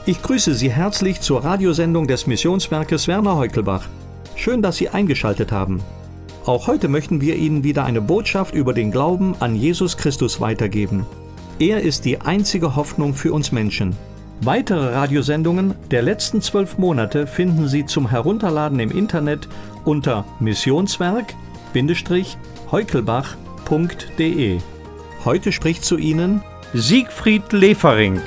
Ich grüße Sie herzlich zur Radiosendung des Missionswerkes Werner Heukelbach. Schön, dass Sie eingeschaltet haben. Auch heute möchten wir Ihnen wieder eine Botschaft über den Glauben an Jesus Christus weitergeben. Er ist die einzige Hoffnung für uns Menschen. Weitere Radiosendungen der letzten 12 Monate finden Sie zum Herunterladen im Internet unter missionswerk-heukelbach.de. Heute spricht zu Ihnen Siegfried Lefering.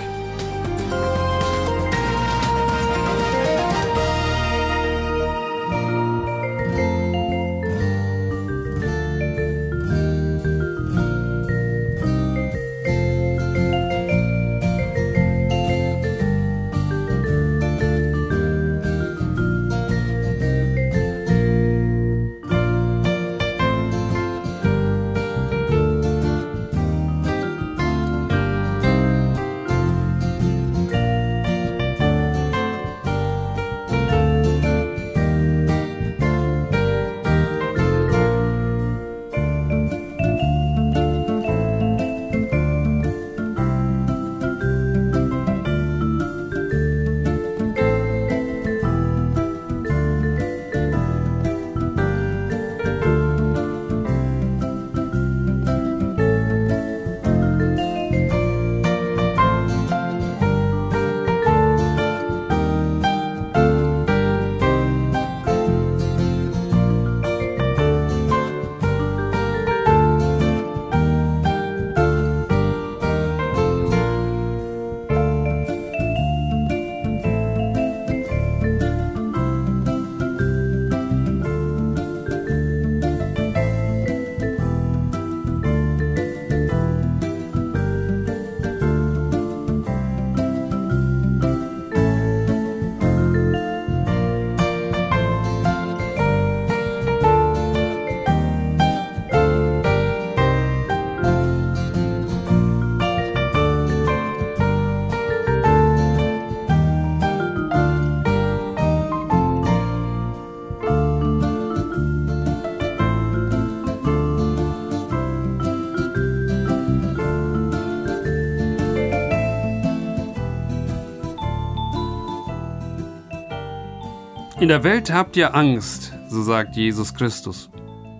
In der Welt habt ihr Angst, so sagt Jesus Christus.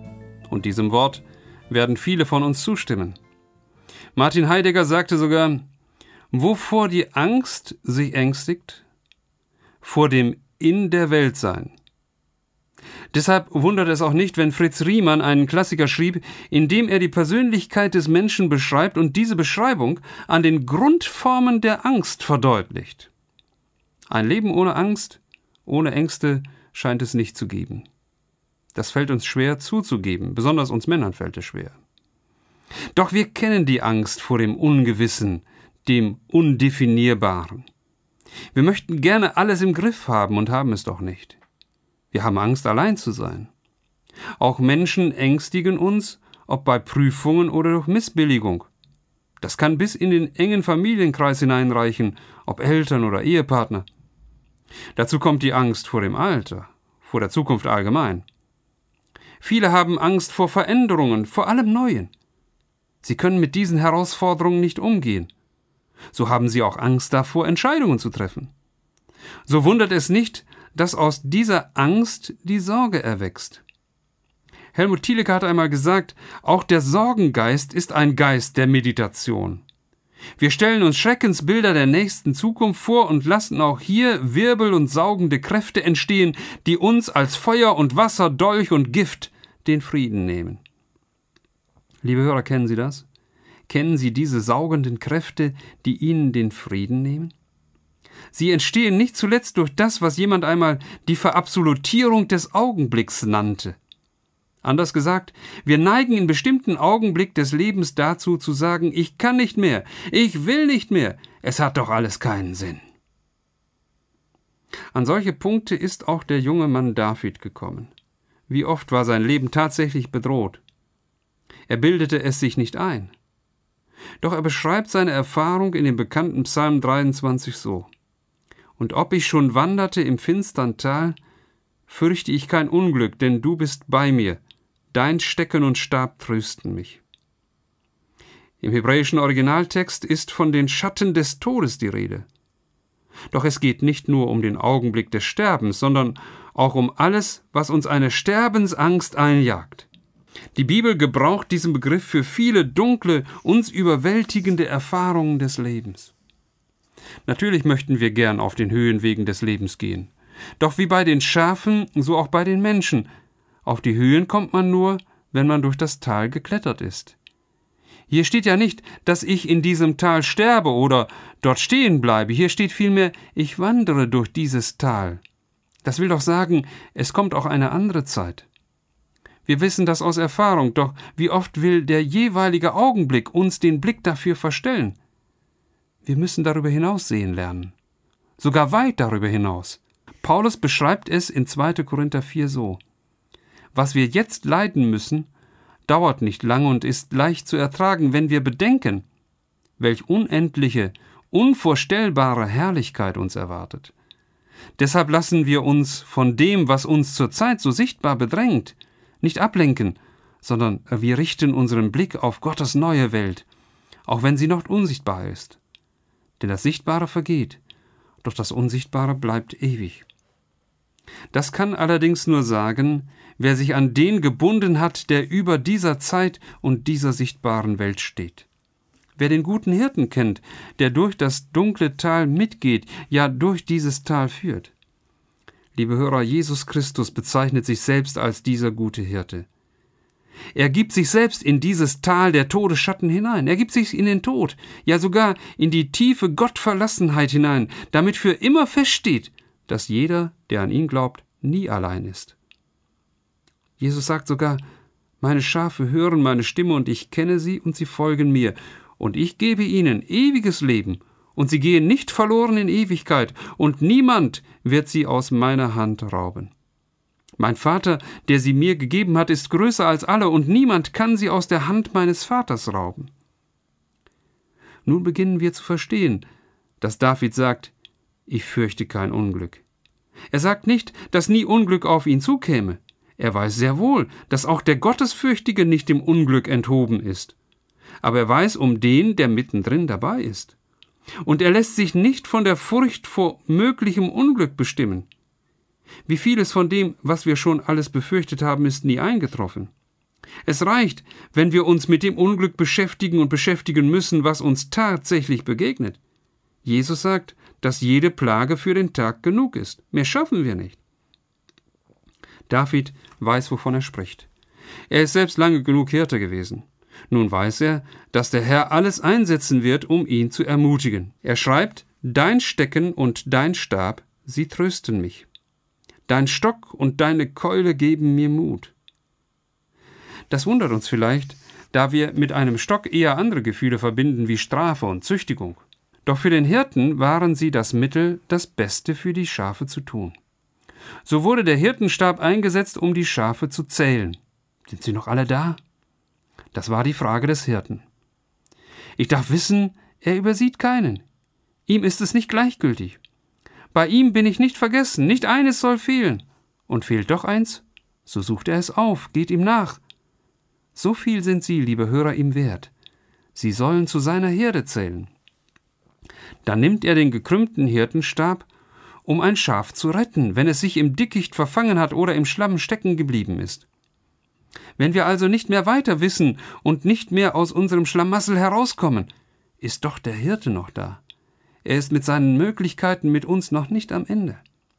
Und diesem Wort werden viele von uns zustimmen. Martin Heidegger sagte sogar, wovor die Angst sich ängstigt? Vor dem In der Welt sein. Deshalb wundert es auch nicht, wenn Fritz Riemann einen Klassiker schrieb, in dem er die Persönlichkeit des Menschen beschreibt und diese Beschreibung an den Grundformen der Angst verdeutlicht. Ein Leben ohne Angst, ohne Ängste scheint es nicht zu geben. Das fällt uns schwer zuzugeben, besonders uns Männern fällt es schwer. Doch wir kennen die Angst vor dem Ungewissen, dem Undefinierbaren. Wir möchten gerne alles im Griff haben und haben es doch nicht. Wir haben Angst, allein zu sein. Auch Menschen ängstigen uns, ob bei Prüfungen oder durch Missbilligung. Das kann bis in den engen Familienkreis hineinreichen, ob Eltern oder Ehepartner. Dazu kommt die Angst vor dem Alter, vor der Zukunft allgemein. Viele haben Angst vor Veränderungen, vor allem Neuen. Sie können mit diesen Herausforderungen nicht umgehen. So haben sie auch Angst davor, Entscheidungen zu treffen. So wundert es nicht, dass aus dieser Angst die Sorge erwächst. Helmut Thielicke hat einmal gesagt, auch der Sorgengeist ist ein Geist der Meditation. Wir stellen uns Schreckensbilder der nächsten Zukunft vor und lassen auch hier Wirbel und saugende Kräfte entstehen, die uns als Feuer und Wasser, Dolch und Gift den Frieden nehmen. Liebe Hörer, kennen Sie das? Kennen Sie diese saugenden Kräfte, die Ihnen den Frieden nehmen? Sie entstehen nicht zuletzt durch das, was jemand einmal die Verabsolutierung des Augenblicks nannte. Anders gesagt, wir neigen in bestimmten Augenblick des Lebens dazu zu sagen, ich kann nicht mehr, ich will nicht mehr, es hat doch alles keinen Sinn. An solche Punkte ist auch der junge Mann David gekommen. Wie oft war sein Leben tatsächlich bedroht? Er bildete es sich nicht ein. Doch er beschreibt seine Erfahrung in dem bekannten Psalm 23 so: Und ob ich schon wanderte im finstern Tal, fürchte ich kein Unglück, denn du bist bei mir. Dein Stecken und Stab trösten mich. Im hebräischen Originaltext ist von den Schatten des Todes die Rede. Doch es geht nicht nur um den Augenblick des Sterbens, sondern auch um alles, was uns eine Sterbensangst einjagt. Die Bibel gebraucht diesen Begriff für viele dunkle, uns überwältigende Erfahrungen des Lebens. Natürlich möchten wir gern auf den Höhenwegen des Lebens gehen. Doch wie bei den Schafen, so auch bei den Menschen. Auf die Höhen kommt man nur, wenn man durch das Tal geklettert ist. Hier steht ja nicht, dass ich in diesem Tal sterbe oder dort stehen bleibe. Hier steht vielmehr, ich wandere durch dieses Tal. Das will doch sagen, es kommt auch eine andere Zeit. Wir wissen das aus Erfahrung, doch wie oft will der jeweilige Augenblick uns den Blick dafür verstellen? Wir müssen darüber hinaus sehen lernen. Sogar weit darüber hinaus. Paulus beschreibt es in 2. Korinther 4 so: Was wir jetzt leiden müssen, dauert nicht lange und ist leicht zu ertragen, wenn wir bedenken, welch unendliche, unvorstellbare Herrlichkeit uns erwartet. Deshalb lassen wir uns von dem, was uns zurzeit so sichtbar bedrängt, nicht ablenken, sondern wir richten unseren Blick auf Gottes neue Welt, auch wenn sie noch unsichtbar ist. Denn das Sichtbare vergeht, doch das Unsichtbare bleibt ewig. Das kann allerdings nur sagen, wer sich an den gebunden hat, der über dieser Zeit und dieser sichtbaren Welt steht. Wer den guten Hirten kennt, der durch das dunkle Tal mitgeht, ja durch dieses Tal führt. Liebe Hörer, Jesus Christus bezeichnet sich selbst als dieser gute Hirte. Er gibt sich selbst in dieses Tal der Todesschatten hinein. Er gibt sich in den Tod, ja sogar in die tiefe Gottverlassenheit hinein, damit für immer feststeht, dass jeder, der an ihn glaubt, nie allein ist. Jesus sagt sogar, meine Schafe hören meine Stimme und ich kenne sie und sie folgen mir. Und ich gebe ihnen ewiges Leben und sie gehen nicht verloren in Ewigkeit und niemand wird sie aus meiner Hand rauben. Mein Vater, der sie mir gegeben hat, ist größer als alle und niemand kann sie aus der Hand meines Vaters rauben. Nun beginnen wir zu verstehen, dass David sagt, ich fürchte kein Unglück. Er sagt nicht, dass nie Unglück auf ihn zukäme. Er weiß sehr wohl, dass auch der Gottesfürchtige nicht dem Unglück enthoben ist. Aber er weiß um den, der mittendrin dabei ist. Und er lässt sich nicht von der Furcht vor möglichem Unglück bestimmen. Wie vieles von dem, was wir schon alles befürchtet haben, ist nie eingetroffen. Es reicht, wenn wir uns mit dem Unglück beschäftigen und beschäftigen müssen, was uns tatsächlich begegnet. Jesus sagt, dass jede Plage für den Tag genug ist. Mehr schaffen wir nicht. David weiß, wovon er spricht. Er ist selbst lange genug Hirte gewesen. Nun weiß er, dass der Herr alles einsetzen wird, um ihn zu ermutigen. Er schreibt, dein Stecken und dein Stab, sie trösten mich. Dein Stock und deine Keule geben mir Mut. Das wundert uns vielleicht, da wir mit einem Stock eher andere Gefühle verbinden wie Strafe und Züchtigung. Doch für den Hirten waren sie das Mittel, das Beste für die Schafe zu tun. So wurde der Hirtenstab eingesetzt, um die Schafe zu zählen. Sind sie noch alle da? Das war die Frage des Hirten. Ich darf wissen, er übersieht keinen. Ihm ist es nicht gleichgültig. Bei ihm bin ich nicht vergessen, nicht eines soll fehlen. Und fehlt doch eins, so sucht er es auf, geht ihm nach. So viel sind Sie, liebe Hörer, ihm wert. Sie sollen zu seiner Herde zählen. Dann nimmt er den gekrümmten Hirtenstab, um ein Schaf zu retten, wenn es sich im Dickicht verfangen hat oder im Schlamm stecken geblieben ist. Wenn wir also nicht mehr weiter wissen und nicht mehr aus unserem Schlamassel herauskommen, ist doch der Hirte noch da. Er ist mit seinen Möglichkeiten mit uns noch nicht am Ende.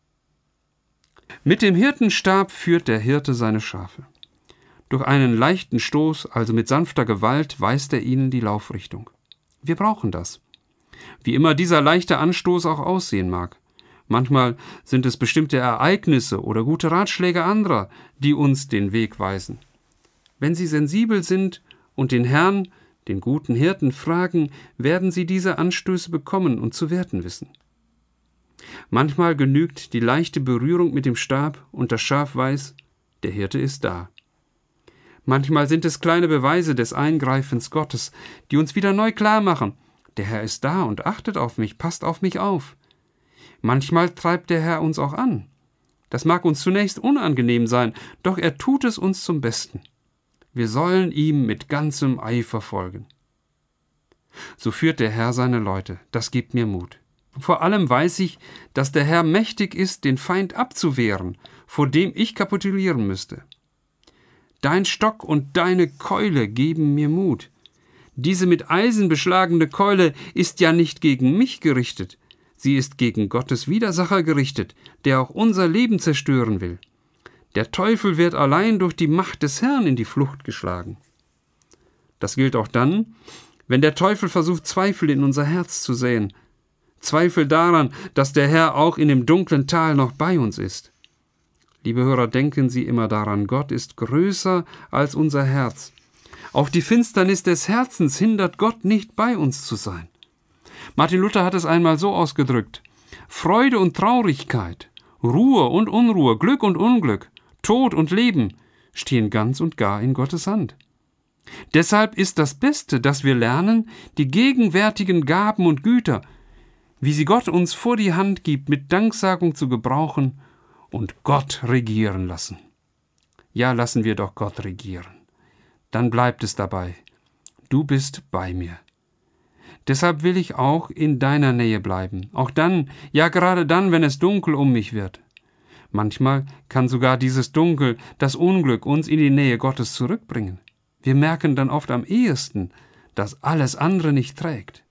Mit dem Hirtenstab führt der Hirte seine Schafe. Durch einen leichten Stoß, also mit sanfter Gewalt, weist er ihnen die Laufrichtung. Wir brauchen das. Wie immer dieser leichte Anstoß auch aussehen mag. Manchmal sind es bestimmte Ereignisse oder gute Ratschläge anderer, die uns den Weg weisen. Wenn Sie sensibel sind und den Herrn, den guten Hirten, fragen, werden Sie diese Anstöße bekommen und zu werten wissen. Manchmal genügt die leichte Berührung mit dem Stab und das Schaf weiß, der Hirte ist da. Manchmal sind es kleine Beweise des Eingreifens Gottes, die uns wieder neu klar machen, der Herr ist da und achtet auf mich, passt auf mich auf. Manchmal treibt der Herr uns auch an. Das mag uns zunächst unangenehm sein, doch er tut es uns zum Besten. Wir sollen ihm mit ganzem Eifer folgen. So führt der Herr seine Leute, das gibt mir Mut. Vor allem weiß ich, dass der Herr mächtig ist, den Feind abzuwehren, vor dem ich kapitulieren müsste. Dein Stock und deine Keule geben mir Mut. Diese mit Eisen beschlagene Keule ist ja nicht gegen mich gerichtet, sie ist gegen Gottes Widersacher gerichtet, der auch unser Leben zerstören will. Der Teufel wird allein durch die Macht des Herrn in die Flucht geschlagen. Das gilt auch dann, wenn der Teufel versucht, Zweifel in unser Herz zu säen. Zweifel daran, dass der Herr auch in dem dunklen Tal noch bei uns ist. Liebe Hörer, denken Sie immer daran, Gott ist größer als unser Herz. Auch die Finsternis des Herzens hindert Gott nicht, bei uns zu sein. Martin Luther hat es einmal so ausgedrückt: Freude und Traurigkeit, Ruhe und Unruhe, Glück und Unglück, Tod und Leben stehen ganz und gar in Gottes Hand. Deshalb ist das Beste, dass wir lernen, die gegenwärtigen Gaben und Güter, wie sie Gott uns vor die Hand gibt, mit Danksagung zu gebrauchen und Gott regieren lassen. Ja, lassen wir doch Gott regieren. Dann bleibt es dabei. Du bist bei mir. Deshalb will ich auch in deiner Nähe bleiben. Auch dann, ja gerade dann, wenn es dunkel um mich wird. Manchmal kann sogar dieses Dunkel, das Unglück uns in die Nähe Gottes zurückbringen. Wir merken dann oft am ehesten, dass alles andere nicht trägt.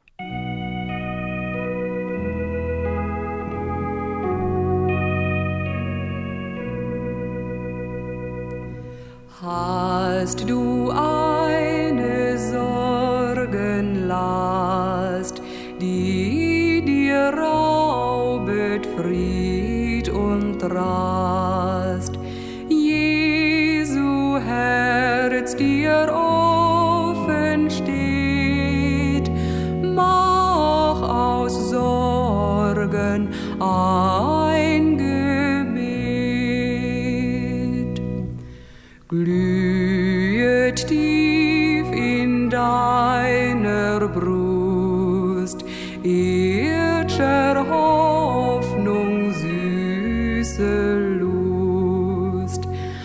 Hast du eine Sorgenlast, die dir raubet Fried und Rast? Jesu Herz dir offen steht, mach aus Sorgen ein Gebet. Glühet tief in deiner Brust ird'scher Hoffnung süße Lust.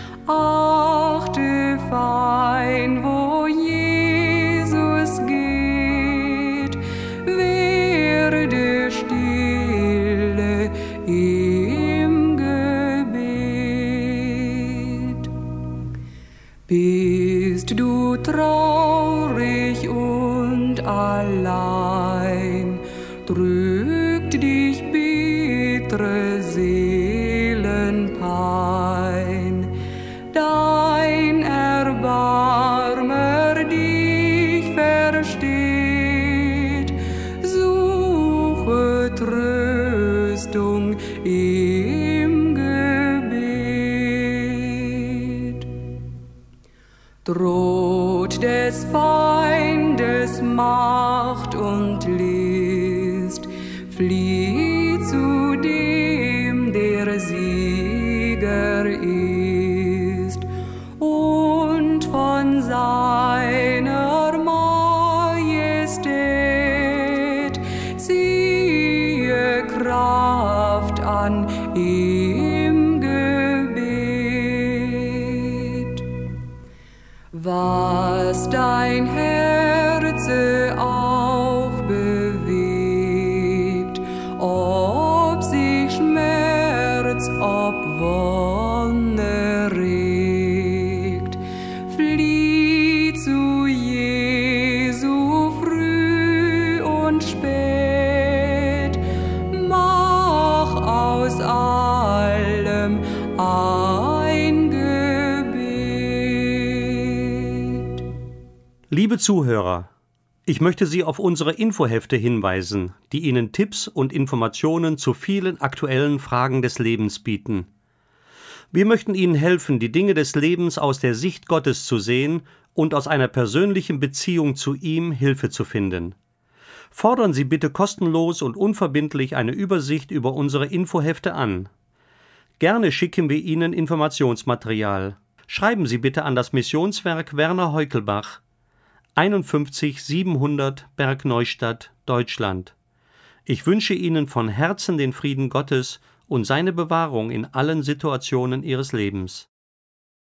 Achte fein, wo Jesus geht, werde stille im Gebet. Bist du traurig und allein, drückt dich bittere Seelenpein, dein Erbarmer dich versteht, suche Tröstung im Gebet. Droht des Feindes Macht und List, flieh zu dem, der Sieger ist, und von seiner Majestät ziehe Kraft an im Gebet. Was dein Herze auch bewegt, ob sich Schmerz, ob Wonne regt, flieh zu Jesu früh und spät, mach aus allem ein Gebet. Liebe Zuhörer, ich möchte Sie auf unsere Infohefte hinweisen, die Ihnen Tipps und Informationen zu vielen aktuellen Fragen des Lebens bieten. Wir möchten Ihnen helfen, die Dinge des Lebens aus der Sicht Gottes zu sehen und aus einer persönlichen Beziehung zu ihm Hilfe zu finden. Fordern Sie bitte kostenlos und unverbindlich eine Übersicht über unsere Infohefte an. Gerne schicken wir Ihnen Informationsmaterial. Schreiben Sie bitte an das Missionswerk Werner Heukelbach, 51 700 Bergneustadt, Deutschland. Ich wünsche Ihnen von Herzen den Frieden Gottes und seine Bewahrung in allen Situationen Ihres Lebens.